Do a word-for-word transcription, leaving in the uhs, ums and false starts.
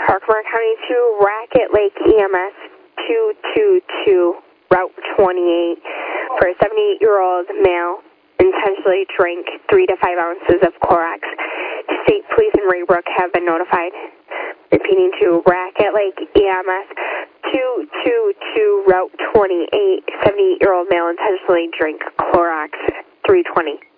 Herkimer County to Racket Lake E M S two two two, Route twenty-eight, for a seventy-eight-year-old male intentionally drank three to five ounces of Clorox. State Police in Raybrook have been notified. Repeating to Racket Lake E M S two two two, Route twenty-eight, seventy-eight-year-old male intentionally drank Clorox three twenty.